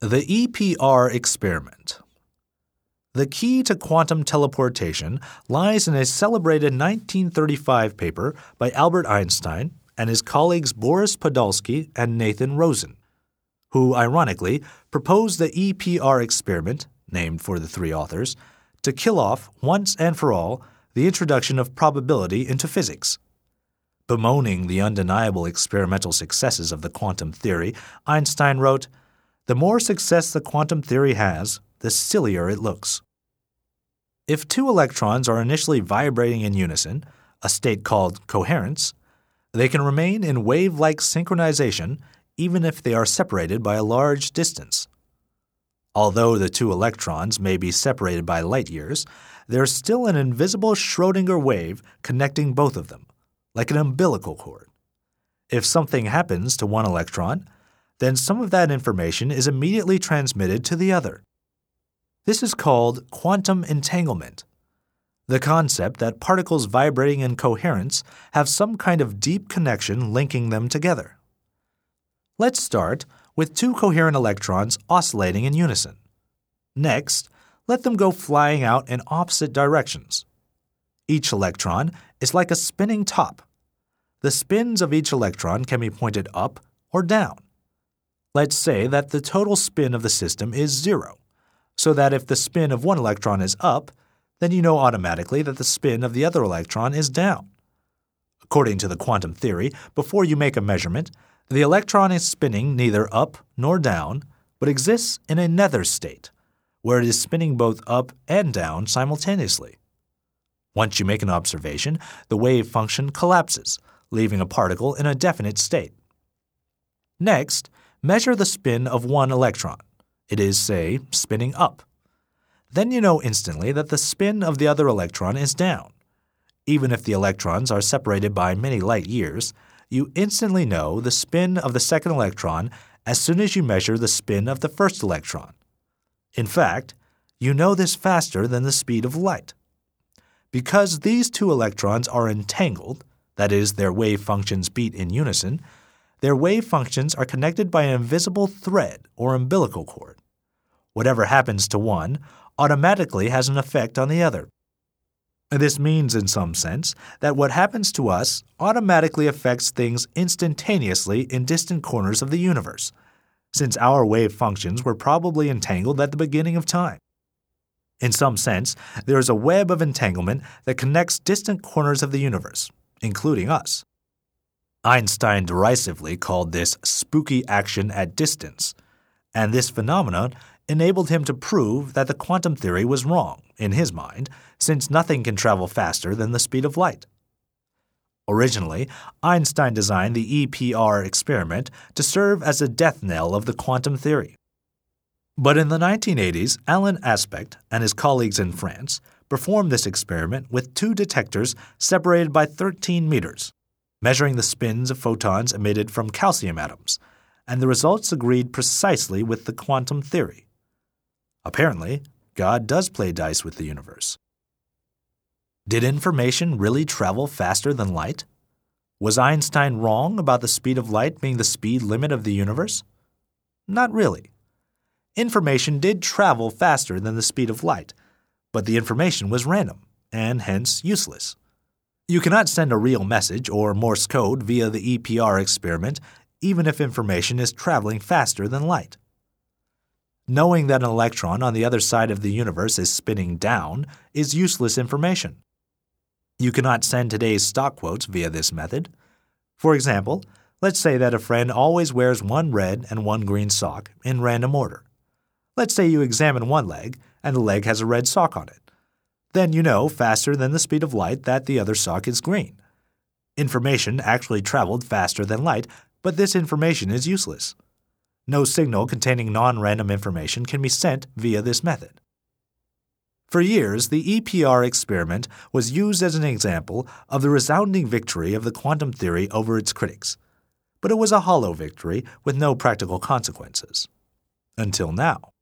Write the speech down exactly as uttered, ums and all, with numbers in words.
The E P R experiment. The key to quantum teleportation lies in a celebrated nineteen thirty-five paper by Albert Einstein and his colleagues Boris Podolsky and Nathan Rosen, who, ironically, proposed the E P R experiment, named for the three authors, to kill off, once and for all, the introduction of probability into physics. Bemoaning the undeniable experimental successes of the quantum theory, Einstein wrote, "The more success the quantum theory has, the sillier it looks." If two electrons are initially vibrating in unison, a state called coherence, they can remain in wave-like synchronization even if they are separated by a large distance. Although the two electrons may be separated by light years, there's still an invisible Schrödinger wave connecting both of them, like an umbilical cord. If something happens to one electron, then some of that information is immediately transmitted to the other. This is called quantum entanglement, the concept that particles vibrating in coherence have some kind of deep connection linking them together. Let's start with two coherent electrons oscillating in unison. Next, let them go flying out in opposite directions. Each electron is like a spinning top. The spins of each electron can be pointed up or down. Let's say that the total spin of the system is zero, so that if the spin of one electron is up, then you know automatically that the spin of the other electron is down. According to the quantum theory, before you make a measurement, the electron is spinning neither up nor down, but exists in a nether state, where it is spinning both up and down simultaneously. Once you make an observation, the wave function collapses, leaving a particle in a definite state. Next, measure the spin of one electron. It is, say, spinning up. Then you know instantly that the spin of the other electron is down. Even if the electrons are separated by many light years, you instantly know the spin of the second electron as soon as you measure the spin of the first electron. In fact, you know this faster than the speed of light. Because these two electrons are entangled, that is, their wave functions beat in unison, their wave functions are connected by an invisible thread or umbilical cord. Whatever happens to one automatically has an effect on the other. This means, in some sense, that what happens to us automatically affects things instantaneously in distant corners of the universe, since our wave functions were probably entangled at the beginning of time. In some sense, there is a web of entanglement that connects distant corners of the universe, including us. Einstein derisively called this spooky action at distance, and this phenomenon enabled him to prove that the quantum theory was wrong, in his mind, since nothing can travel faster than the speed of light. Originally, Einstein designed the E P R experiment to serve as a death knell of the quantum theory. But in the nineteen eighties, Alain Aspect and his colleagues in France performed this experiment with two detectors separated by thirteen meters, measuring the spins of photons emitted from calcium atoms, and the results agreed precisely with the quantum theory. Apparently, God does play dice with the universe. Did information really travel faster than light? Was Einstein wrong about the speed of light being the speed limit of the universe? Not really. Information did travel faster than the speed of light, but the information was random, and hence useless. You cannot send a real message or Morse code via the E P R experiment, even if information is traveling faster than light. Knowing that an electron on the other side of the universe is spinning down is useless information. You cannot send today's stock quotes via this method. For example, let's say that a friend always wears one red and one green sock in random order. Let's say you examine one leg and the leg has a red sock on it. Then you know faster than the speed of light that the other sock is green. Information actually traveled faster than light, but this information is useless. No signal containing non-random information can be sent via this method. For years, the E P R experiment was used as an example of the resounding victory of the quantum theory over its critics, but it was a hollow victory with no practical consequences. Until now.